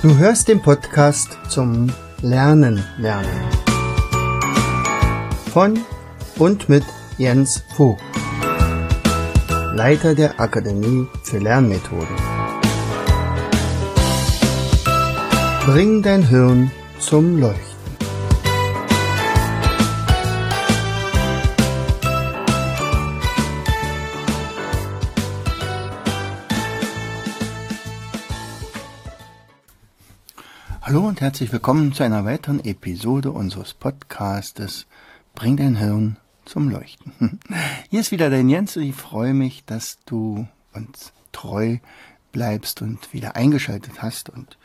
Du hörst den Podcast zum Lernen. Von und mit Jens Vogt, Leiter der Akademie für Lernmethoden. Bring dein Hirn zum Leuchten. Hallo und herzlich willkommen zu einer weiteren Episode unseres Podcastes Bring dein Hirn zum Leuchten. Hier ist wieder dein Jens und ich freue mich, dass du uns treu bleibst und wieder eingeschaltet hast. Und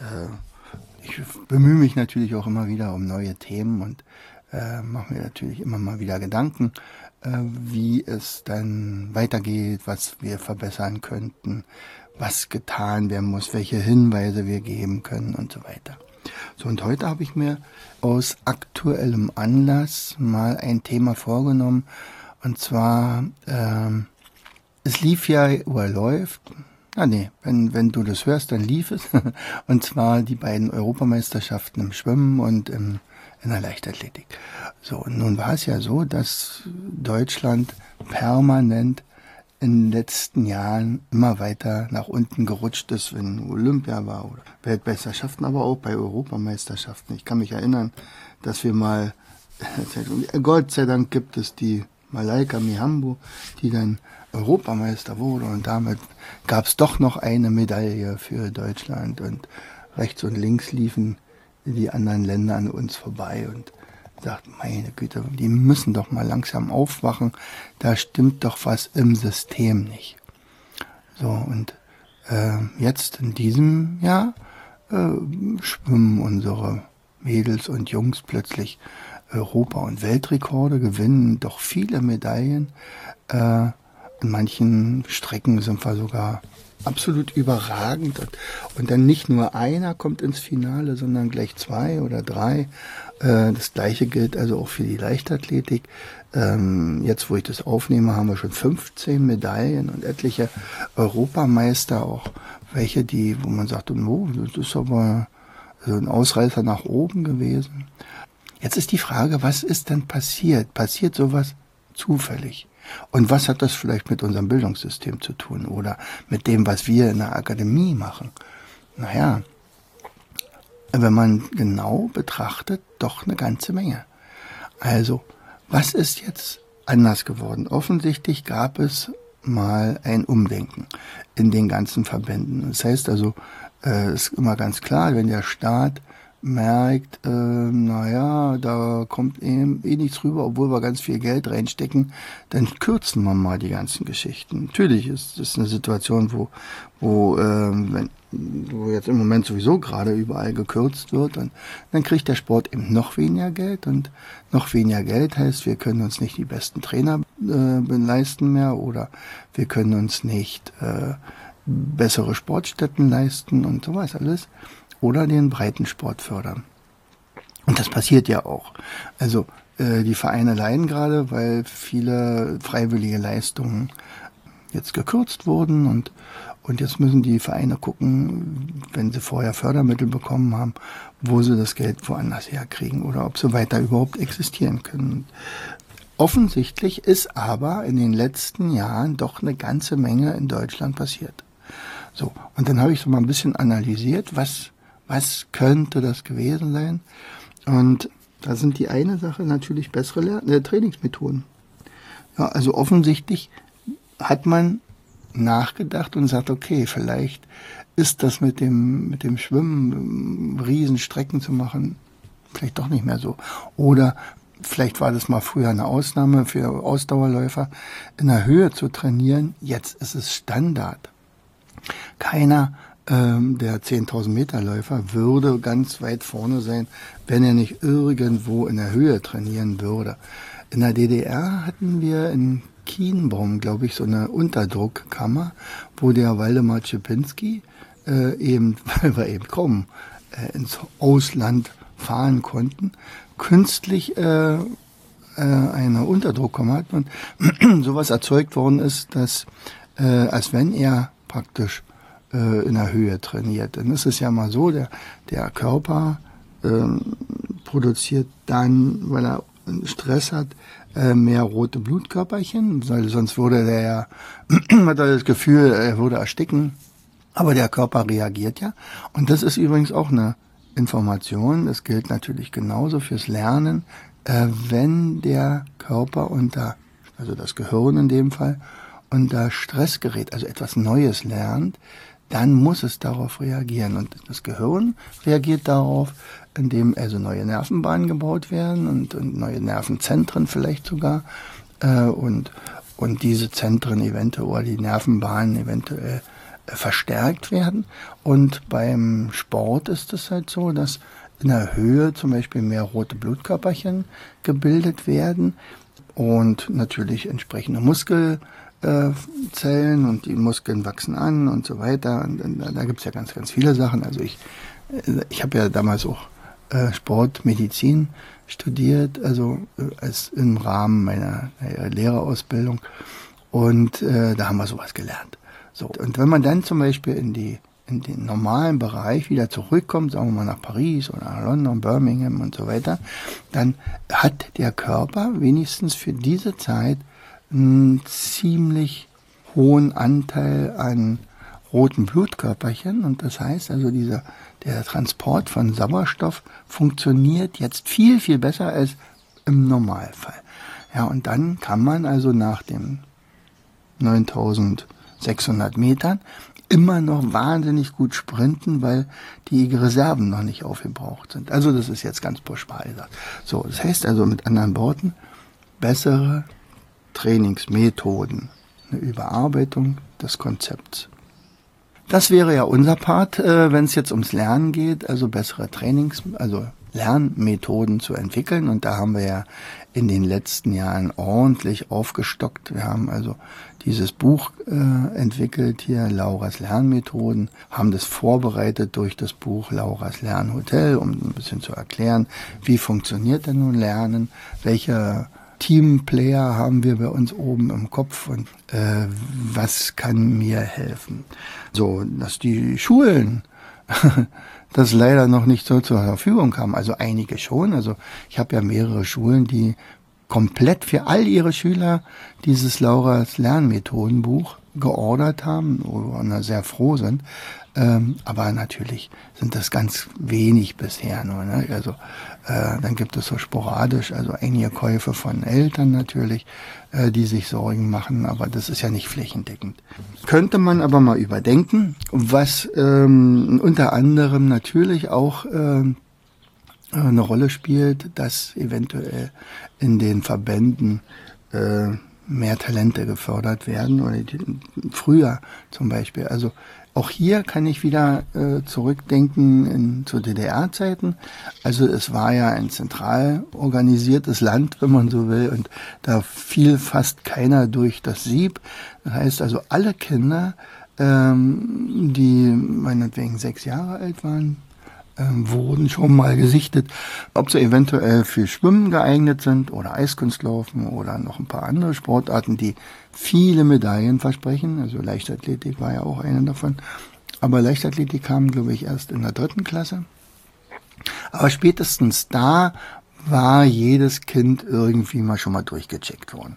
ich bemühe mich natürlich auch immer wieder um neue Themen und mache mir natürlich immer mal wieder Gedanken, wie es dann weitergeht, was wir verbessern könnten, was getan werden muss, welche Hinweise wir geben können und so weiter. So, und heute habe ich mir aus aktuellem Anlass mal ein Thema vorgenommen, und zwar, es lief ja, oder läuft, wenn du das hörst, dann lief es, und zwar die beiden Europameisterschaften im Schwimmen und in der Leichtathletik. So, und nun war es ja so, dass Deutschland permanent in den letzten Jahren immer weiter nach unten gerutscht ist, wenn Olympia war oder Weltmeisterschaften, aber auch bei Europameisterschaften. Ich kann mich erinnern, dass wir mal, Gott sei Dank gibt es die Malaika Mihambo, die dann Europameister wurde, und damit gab es doch noch eine Medaille für Deutschland, und rechts und links liefen die anderen Länder an uns vorbei und sagt, meine Güte, die müssen doch mal langsam aufwachen, da stimmt doch was im System nicht. So, und jetzt in diesem Jahr schwimmen unsere Mädels und Jungs plötzlich Europa- und Weltrekorde, gewinnen doch viele Medaillen. In manchen Strecken sind wir sogar absolut überragend. Und dann nicht nur einer kommt ins Finale, sondern gleich 2 oder 3. Das Gleiche gilt also auch für die Leichtathletik. Jetzt, wo ich das aufnehme, haben wir schon 15 Medaillen und etliche Europameister, auch welche, wo man sagt, oh, das ist aber so ein Ausreißer nach oben gewesen. Jetzt ist die Frage, was ist denn passiert? Passiert sowas zufällig? Und was hat das vielleicht mit unserem Bildungssystem zu tun oder mit dem, was wir in der Akademie machen? Naja, wenn man genau betrachtet, doch eine ganze Menge. Also, was ist jetzt anders geworden? Offensichtlich gab es mal ein Umdenken in den ganzen Verbänden. Das heißt also, ist immer ganz klar, wenn der Staat merkt, da kommt eben nichts rüber, obwohl wir ganz viel Geld reinstecken, dann kürzen wir mal die ganzen Geschichten. Natürlich ist das eine Situation, wo jetzt im Moment sowieso gerade überall gekürzt wird, und dann kriegt der Sport eben noch weniger Geld, und noch weniger Geld heißt, wir können uns nicht die besten Trainer leisten mehr, oder wir können uns nicht bessere Sportstätten leisten und sowas alles. Oder den Breitensport fördern. Und das passiert ja auch. Also die Vereine leiden gerade, weil viele freiwillige Leistungen jetzt gekürzt wurden, und jetzt müssen die Vereine gucken, wenn sie vorher Fördermittel bekommen haben, wo sie das Geld woanders herkriegen oder ob sie weiter überhaupt existieren können. Offensichtlich ist aber in den letzten Jahren doch eine ganze Menge in Deutschland passiert. So, und dann habe ich so mal ein bisschen analysiert, was könnte das gewesen sein? Und da sind die eine Sache natürlich bessere Trainingsmethoden. Ja, also offensichtlich hat man nachgedacht und sagt, okay, vielleicht ist das mit dem Schwimmen, Riesenstrecken zu machen, vielleicht doch nicht mehr so. Oder vielleicht war das mal früher eine Ausnahme für Ausdauerläufer, in der Höhe zu trainieren. Jetzt ist es Standard. Keiner der 10.000 Meter Läufer würde ganz weit vorne sein, wenn er nicht irgendwo in der Höhe trainieren würde. In der DDR hatten wir in Kienbaum, glaube ich, so eine Unterdruckkammer, wo der Waldemar Czapinski weil wir eben kaum ins Ausland fahren konnten, künstlich eine Unterdruckkammer hat und sowas erzeugt worden ist, dass als wenn er praktisch in der Höhe trainiert. Dann ist es ja mal so, der Körper produziert dann, weil er Stress hat, mehr rote Blutkörperchen, weil sonst würde der ja, hat er das Gefühl, er würde ersticken. Aber der Körper reagiert ja. Und das ist übrigens auch eine Information, das gilt natürlich genauso fürs Lernen, wenn der Körper also das Gehirn in dem Fall, unter Stress gerät, also etwas Neues lernt, dann muss es darauf reagieren. Und das Gehirn reagiert darauf, indem also neue Nervenbahnen gebaut werden und neue Nervenzentren vielleicht sogar. Und diese Zentren eventuell, oder die Nervenbahnen eventuell verstärkt werden. Und beim Sport ist es halt so, dass in der Höhe zum Beispiel mehr rote Blutkörperchen gebildet werden und natürlich entsprechende Muskelzellen und die Muskeln wachsen an und so weiter. Und da gibt's ja ganz, ganz viele Sachen. Also ich habe ja damals auch Sportmedizin studiert, also als im Rahmen meiner Lehrerausbildung, und da haben wir sowas gelernt. So, und wenn man dann zum Beispiel in den normalen Bereich wieder zurückkommt, sagen wir mal nach Paris oder nach London, Birmingham und so weiter, dann hat der Körper wenigstens für diese Zeit einen ziemlich hohen Anteil an roten Blutkörperchen, und das heißt also der Transport von Sauerstoff funktioniert jetzt viel, viel besser als im Normalfall. Ja, und dann kann man also nach dem 9600 Metern immer noch wahnsinnig gut sprinten, weil die Reserven noch nicht aufgebraucht sind. Also das ist jetzt ganz pauschal gesagt. So, das heißt also mit anderen Worten, bessere Trainingsmethoden, eine Überarbeitung des Konzepts. Das wäre ja unser Part, wenn es jetzt ums Lernen geht, also bessere Lernmethoden zu entwickeln. Und da haben wir ja in den letzten Jahren ordentlich aufgestockt. Wir haben also dieses Buch entwickelt hier, Lauras Lernmethoden, haben das vorbereitet durch das Buch Lauras Lernhotel, um ein bisschen zu erklären, wie funktioniert denn nun Lernen, welche Teamplayer haben wir bei uns oben im Kopf und was kann mir helfen. So, dass die Schulen das leider noch nicht so zur Verfügung haben. Also einige schon. Also ich habe ja mehrere Schulen, die komplett für all ihre Schüler dieses Lauras Lernmethodenbuch geordert haben oder sehr froh sind. Aber natürlich sind das ganz wenig bisher nur. Ne? Also dann gibt es so sporadisch, also einige Käufe von Eltern natürlich, die sich Sorgen machen, aber das ist ja nicht flächendeckend. Könnte man aber mal überdenken, was unter anderem natürlich auch eine Rolle spielt, dass eventuell in den Verbänden mehr Talente gefördert werden oder früher zum Beispiel. Also auch hier kann ich wieder zurückdenken zu DDR-Zeiten. Also es war ja ein zentral organisiertes Land, wenn man so will, und da fiel fast keiner durch das Sieb. Das heißt also, alle Kinder, die meinetwegen 6 Jahre alt waren, wurden schon mal gesichtet, ob sie eventuell für Schwimmen geeignet sind oder Eiskunstlaufen oder noch ein paar andere Sportarten, die viele Medaillen versprechen. Also Leichtathletik war ja auch eine davon. Aber Leichtathletik kam, glaube ich, erst in der 3. Klasse. Aber spätestens da war jedes Kind irgendwie mal schon mal durchgecheckt worden.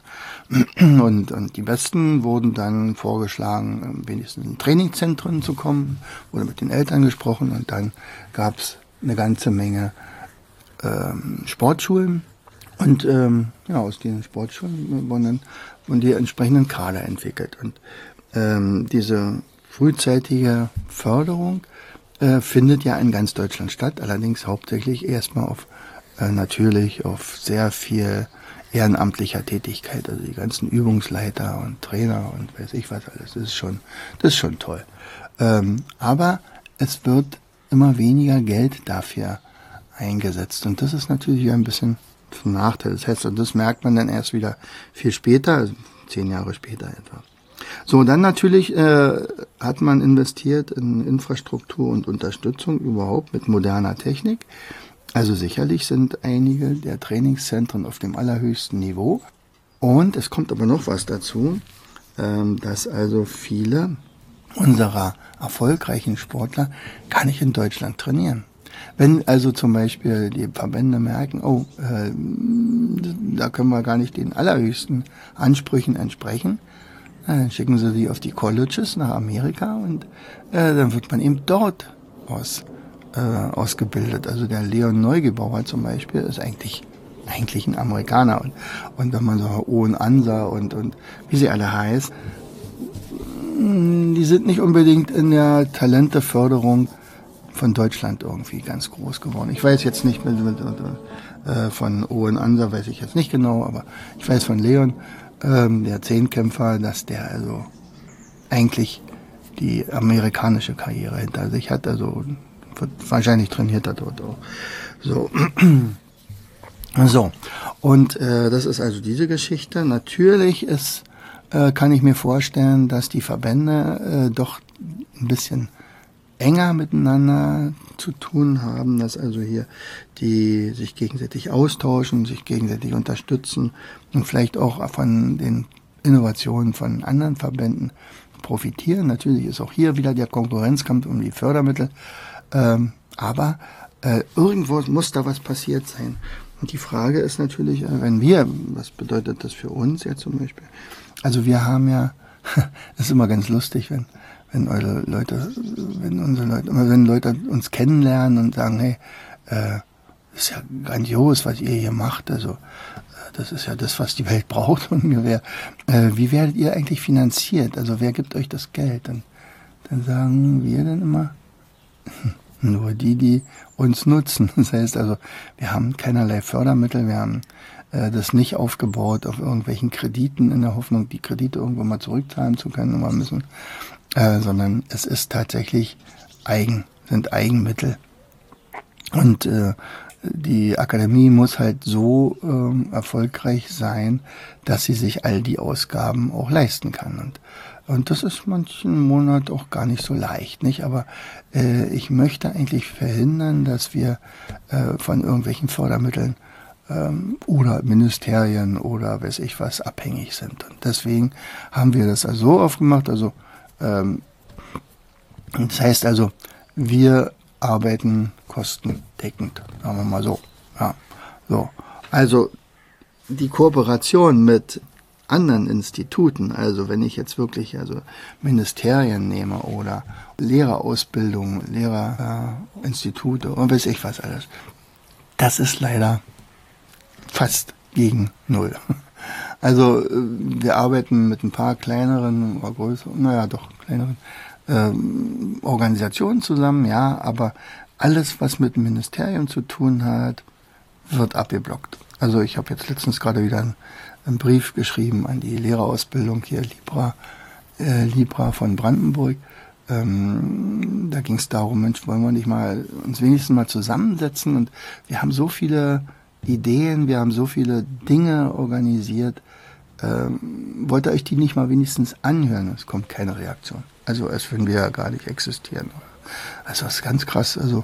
Und die Besten wurden dann vorgeschlagen, wenigstens in Trainingszentren zu kommen, wurde mit den Eltern gesprochen, und dann gab es eine ganze Menge Sportschulen. Und aus den Sportschulen wurden die entsprechenden Kader entwickelt. Und diese frühzeitige Förderung findet ja in ganz Deutschland statt, allerdings hauptsächlich erstmal natürlich auf sehr viel ehrenamtlicher Tätigkeit, also die ganzen Übungsleiter und Trainer und weiß ich was alles, das ist schon toll. Aber es wird immer weniger Geld dafür eingesetzt, und das ist natürlich ein bisschen zum Nachteil. Das heißt, und das merkt man dann erst wieder viel später, also 10 Jahre später etwa. So, dann natürlich hat man investiert in Infrastruktur und Unterstützung überhaupt mit moderner Technik. Also sicherlich sind einige der Trainingszentren auf dem allerhöchsten Niveau. Und es kommt aber noch was dazu, dass also viele unserer erfolgreichen Sportler gar nicht in Deutschland trainieren. Wenn also zum Beispiel die Verbände merken, da können wir gar nicht den allerhöchsten Ansprüchen entsprechen, dann schicken sie die auf die Colleges nach Amerika und dann wird man eben dort ausgebildet. Also der Leon Neugebauer zum Beispiel ist eigentlich ein Amerikaner. Und wenn man so Owen Ansa und wie sie alle heißen, die sind nicht unbedingt in der Talenteförderung von Deutschland irgendwie ganz groß geworden. Ich weiß jetzt nicht, von Owen Ansa weiß ich jetzt nicht genau, aber ich weiß von Leon, der Zehnkämpfer, dass der also eigentlich die amerikanische Karriere hinter sich hat, also wahrscheinlich trainiert er dort auch. So, und das ist also diese Geschichte. Natürlich kann ich mir vorstellen, dass die Verbände doch ein bisschen enger miteinander zu tun haben, dass also hier die sich gegenseitig austauschen, sich gegenseitig unterstützen und vielleicht auch von den Innovationen von anderen Verbänden profitieren. Natürlich ist auch hier wieder der Konkurrenzkampf um die Fördermittel, aber irgendwo muss da was passiert sein. Und die Frage ist natürlich, was bedeutet das für uns jetzt zum Beispiel? Also wir haben ja, das ist immer ganz lustig, wenn Leute uns kennenlernen und sagen, hey, das ist ja grandios, was ihr hier macht, also das ist ja das, was die Welt braucht ungefähr. Wie werdet ihr eigentlich finanziert? Also wer gibt euch das Geld? Und dann sagen wir dann immer, nur die uns nutzen. Das heißt also, wir haben keinerlei Fördermittel, wir haben das nicht aufgebaut auf irgendwelchen Krediten in der Hoffnung, die Kredite irgendwann mal zurückzahlen zu können, sondern es ist tatsächlich sind Eigenmittel. Und die Akademie muss halt so erfolgreich sein, dass sie sich all die Ausgaben auch leisten kann. Und das ist manchen Monat auch gar nicht so leicht, nicht? Aber ich möchte eigentlich verhindern, dass wir von irgendwelchen Fördermitteln oder Ministerien oder weiß ich was abhängig sind. Und deswegen haben wir das also so aufgemacht. Also das heißt also, wir arbeiten kostendeckend, sagen wir mal so. Ja, so. Also die Kooperation mit anderen Instituten, also wenn ich jetzt wirklich Ministerien nehme oder Lehrerausbildung, Lehrerinstitute und weiß ich was alles, das ist leider fast gegen null. Also wir arbeiten mit ein paar kleineren oder größeren, kleineren Organisationen zusammen, ja, aber alles, was mit dem Ministerium zu tun hat, wird abgeblockt. Also ich habe jetzt letztens gerade wieder einen Brief geschrieben an die Lehrerausbildung hier, Libra von Brandenburg. Da ging es darum, Mensch, wollen wir nicht mal uns wenigstens mal zusammensetzen? Und wir haben so viele Ideen, wir haben so viele Dinge organisiert. Wollt ihr euch die nicht mal wenigstens anhören? Es kommt keine Reaktion. Also als wenn wir ja gar nicht existieren. Also das ist ganz krass. Also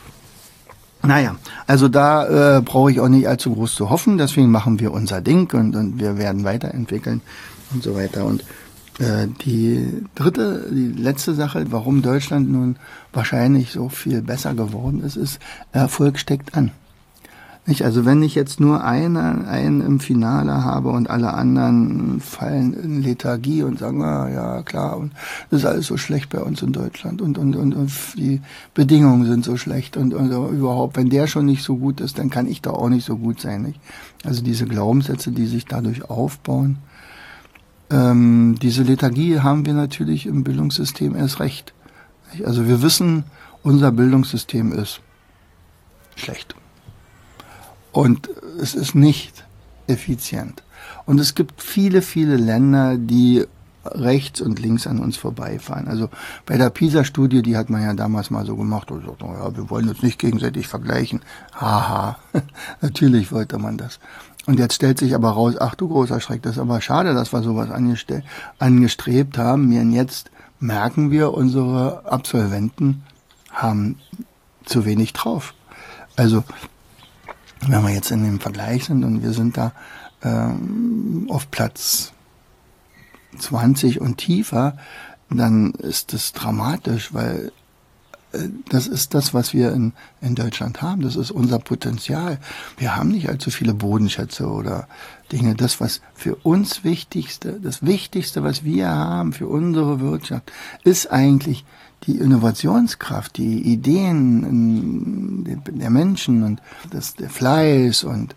da brauche ich auch nicht allzu groß zu hoffen. Deswegen machen wir unser Ding und wir werden weiterentwickeln und so weiter. Und die letzte Sache, warum Deutschland nun wahrscheinlich so viel besser geworden ist, Erfolg steckt an. Nicht? Also wenn ich jetzt nur einen im Finale habe und alle anderen fallen in Lethargie und sagen, ja klar, und das ist alles so schlecht bei uns in Deutschland und die Bedingungen sind so schlecht und überhaupt, wenn der schon nicht so gut ist, dann kann ich doch auch nicht so gut sein. Nicht? Also diese Glaubenssätze, die sich dadurch aufbauen, diese Lethargie haben wir natürlich im Bildungssystem erst recht. Nicht? Also wir wissen, unser Bildungssystem ist schlecht. Und es ist nicht effizient. Und es gibt viele, viele Länder, die rechts und links an uns vorbeifahren. Also bei der PISA-Studie, die hat man ja damals mal so gemacht, und sagt, wir wollen uns nicht gegenseitig vergleichen. Haha, natürlich wollte man das. Und jetzt stellt sich aber raus, ach du großer Schreck, das ist aber schade, dass wir sowas angestrebt haben. Und jetzt merken wir, unsere Absolventen haben zu wenig drauf. Also wenn wir jetzt in dem Vergleich sind und wir sind da auf Platz 20 und tiefer, dann ist das dramatisch, weil das ist das, was wir in Deutschland haben. Das ist unser Potenzial. Wir haben nicht allzu viele Bodenschätze oder Dinge. Das, was für uns das Wichtigste, was wir haben für unsere Wirtschaft, ist eigentlich die Innovationskraft, die Ideen der Menschen und der Fleiß und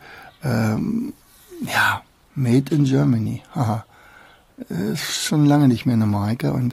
Made in Germany. Haha. Ist schon lange nicht mehr eine Marke und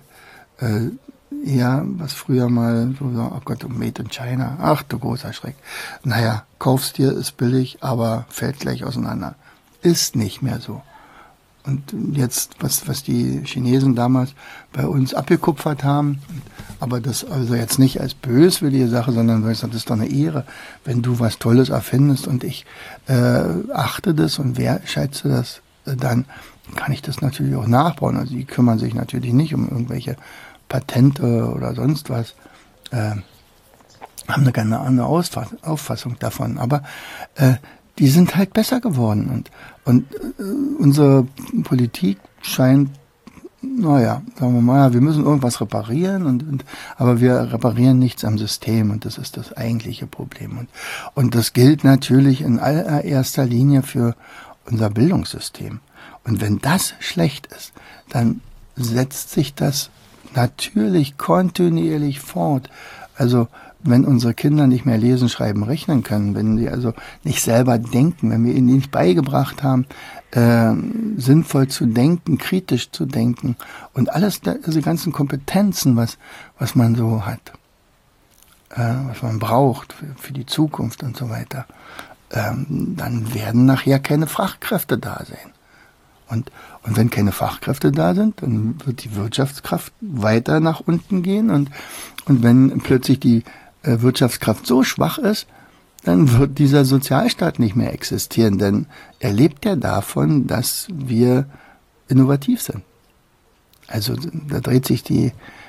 was früher mal so, oh Gott, Made in China, ach du großer Schreck. Naja, kaufst dir, ist billig, aber fällt gleich auseinander. Ist nicht mehr so. Und jetzt, was die Chinesen damals bei uns abgekupfert haben, aber das also jetzt nicht als böswillige Sache, sondern weil ich sage, das ist doch eine Ehre, wenn du was Tolles erfindest und ich achte das und wertschätze das, dann kann ich das natürlich auch nachbauen. Also die kümmern sich natürlich nicht um irgendwelche Patente oder sonst was, haben eine ganz andere Auffassung davon. Aber die sind halt besser geworden. Und unsere Politik scheint, sagen wir mal, wir müssen irgendwas reparieren, aber wir reparieren nichts am System und das ist das eigentliche Problem. Und das gilt natürlich in allererster Linie für unser Bildungssystem. Und wenn das schlecht ist, dann setzt sich das natürlich kontinuierlich fort. Also wenn unsere Kinder nicht mehr lesen, schreiben, rechnen können, wenn sie also nicht selber denken, wenn wir ihnen nicht beigebracht haben, sinnvoll zu denken, kritisch zu denken und alles, diese ganzen Kompetenzen, was man so hat, was man braucht für die Zukunft und so weiter, dann werden nachher keine Fachkräfte da sein. Und wenn keine Fachkräfte da sind, dann wird die Wirtschaftskraft weiter nach unten gehen. Und wenn plötzlich die Wirtschaftskraft so schwach ist, dann wird dieser Sozialstaat nicht mehr existieren. Denn er lebt ja davon, dass wir innovativ sind. Also da dreht sich die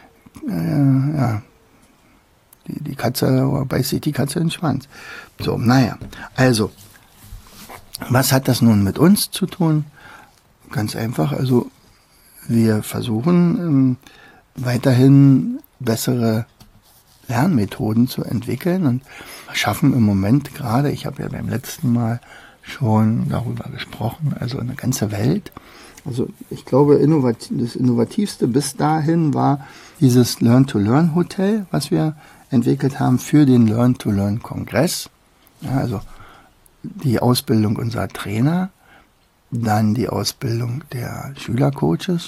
Katze, beißt sich die Katze in den Schwanz. So, also, was hat das nun mit uns zu tun? Ganz einfach, also wir versuchen weiterhin bessere Lernmethoden zu entwickeln und schaffen im Moment gerade, ich habe ja beim letzten Mal schon darüber gesprochen, also eine ganze Welt. Also ich glaube, das Innovativste bis dahin war dieses Learn-to-Learn-Hotel, was wir entwickelt haben für den Learn-to-Learn-Kongress. Ja, also die Ausbildung unserer Trainer, dann die Ausbildung der Schülercoaches,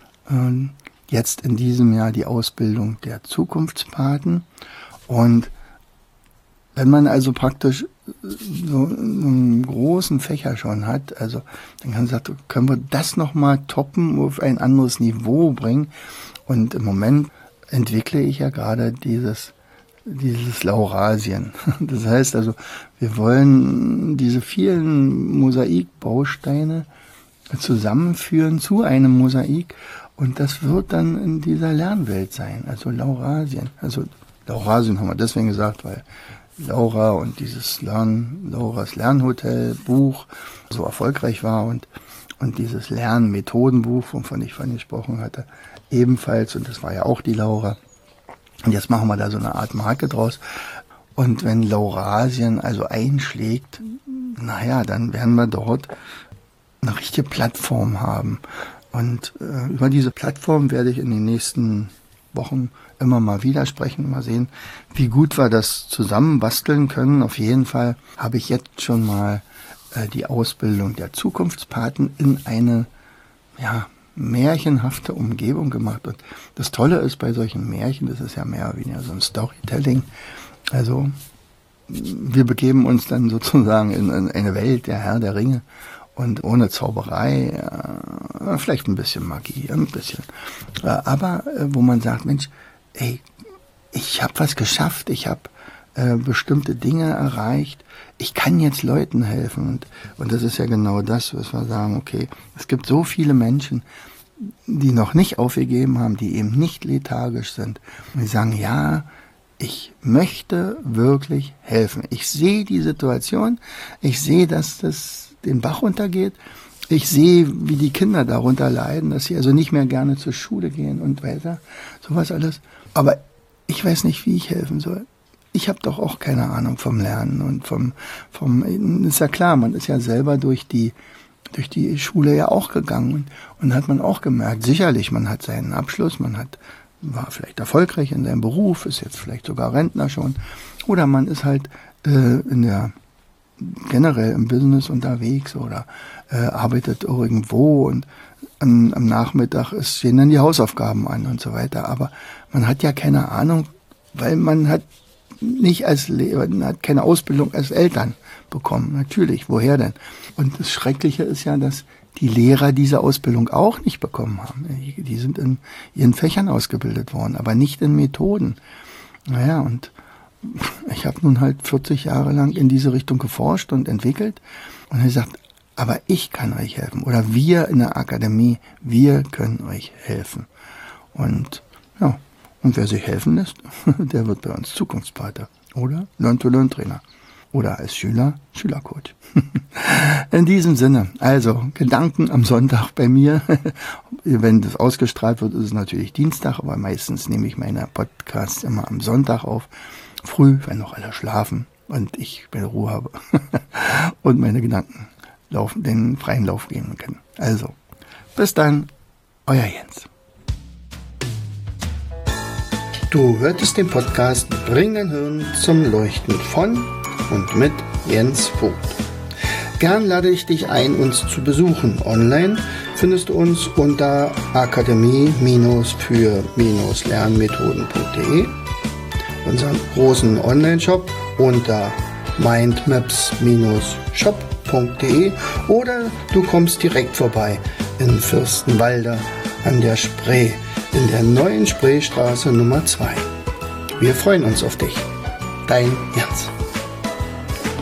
jetzt in diesem Jahr die Ausbildung der Zukunftspaten. Und wenn man also praktisch so einen großen Fächer schon hat, also dann kann man sagen, können wir das nochmal toppen, auf ein anderes Niveau bringen. Und im Moment entwickle ich ja gerade dieses Laurasien. Das heißt also, wir wollen diese vielen Mosaikbausteine zusammenführen zu einem Mosaik und das wird dann in dieser Lernwelt sein, also Laurasien. Also Laurasien haben wir deswegen gesagt, weil Laura und dieses Lauras Lernhotel Buch so erfolgreich war und dieses Lernmethodenbuch, wovon ich vorhin gesprochen hatte, ebenfalls, und das war ja auch die Laura. Und jetzt machen wir da so eine Art Marke draus. Und wenn Laurasien also einschlägt, dann werden wir dort eine richtige Plattform haben. Und über diese Plattform werde ich in den nächsten Wochen immer mal wieder sprechen, mal sehen, wie gut wir das zusammenbasteln können. Auf jeden Fall habe ich jetzt schon mal die Ausbildung der Zukunftspaten in eine märchenhafte Umgebung gemacht. Und das Tolle ist bei solchen Märchen, das ist ja mehr oder weniger so ein Storytelling. Also wir begeben uns dann sozusagen in eine Welt der Herr der Ringe und ohne Zauberei, vielleicht ein bisschen Magie, ein bisschen. Aber wo man sagt, Mensch, ich habe was geschafft, ich habe bestimmte Dinge erreicht, ich kann jetzt Leuten helfen. Und das ist ja genau das, was wir sagen, okay, es gibt so viele Menschen, die noch nicht aufgegeben haben, die eben nicht lethargisch sind. Und die sagen, ja, ich möchte wirklich helfen. Ich sehe die Situation, ich sehe, dass das den Bach runtergeht, Ich sehe, wie die Kinder darunter leiden, dass sie also nicht mehr gerne zur Schule gehen und weiter, sowas alles. Aber ich weiß nicht, wie ich helfen soll. Ich habe doch auch keine Ahnung vom Lernen und vom ist ja klar, man ist ja selber durch die Schule ja auch gegangen und hat man auch gemerkt, sicherlich, man hat seinen Abschluss, war vielleicht erfolgreich in seinem Beruf, ist jetzt vielleicht sogar Rentner schon, oder man ist halt generell im Business unterwegs oder arbeitet irgendwo und am Nachmittag stehen dann die Hausaufgaben an und so weiter. Aber man hat ja keine Ahnung, weil man hat keine Ausbildung als Eltern bekommen. Natürlich, woher denn? Und das Schreckliche ist ja, dass die Lehrer diese Ausbildung auch nicht bekommen haben. Die sind in ihren Fächern ausgebildet worden, aber nicht in Methoden. Naja, und ich habe nun halt 40 Jahre lang in diese Richtung geforscht und entwickelt und er sagt, aber ich kann euch helfen. Oder wir in der Akademie, wir können euch helfen. Und ja, und wer sich helfen lässt, der wird bei uns Zukunftspater oder Learn-to-Learn-Trainer oder als Schüler Schülercoach. In diesem Sinne, also Gedanken am Sonntag bei mir. Wenn das ausgestrahlt wird, ist es natürlich Dienstag, aber meistens nehme ich meine Podcasts immer am Sonntag auf. Früh, wenn noch alle schlafen und ich meine Ruhe habe und meine Gedanken den freien Lauf gehen können. Also, bis dann, euer Jens. Du hörtest den Podcast Bring dein Hirn zum Leuchten von und mit Jens Vogt. Gern lade ich dich ein, uns zu besuchen. Online findest du uns unter akademie-für-lernmethoden.de, unseren großen Online-Shop unter mindmaps-shop.de oder du kommst direkt vorbei in Fürstenwalde an der Spree, in der neuen Spreestraße Nummer 2. Wir freuen uns auf dich. Dein Jens.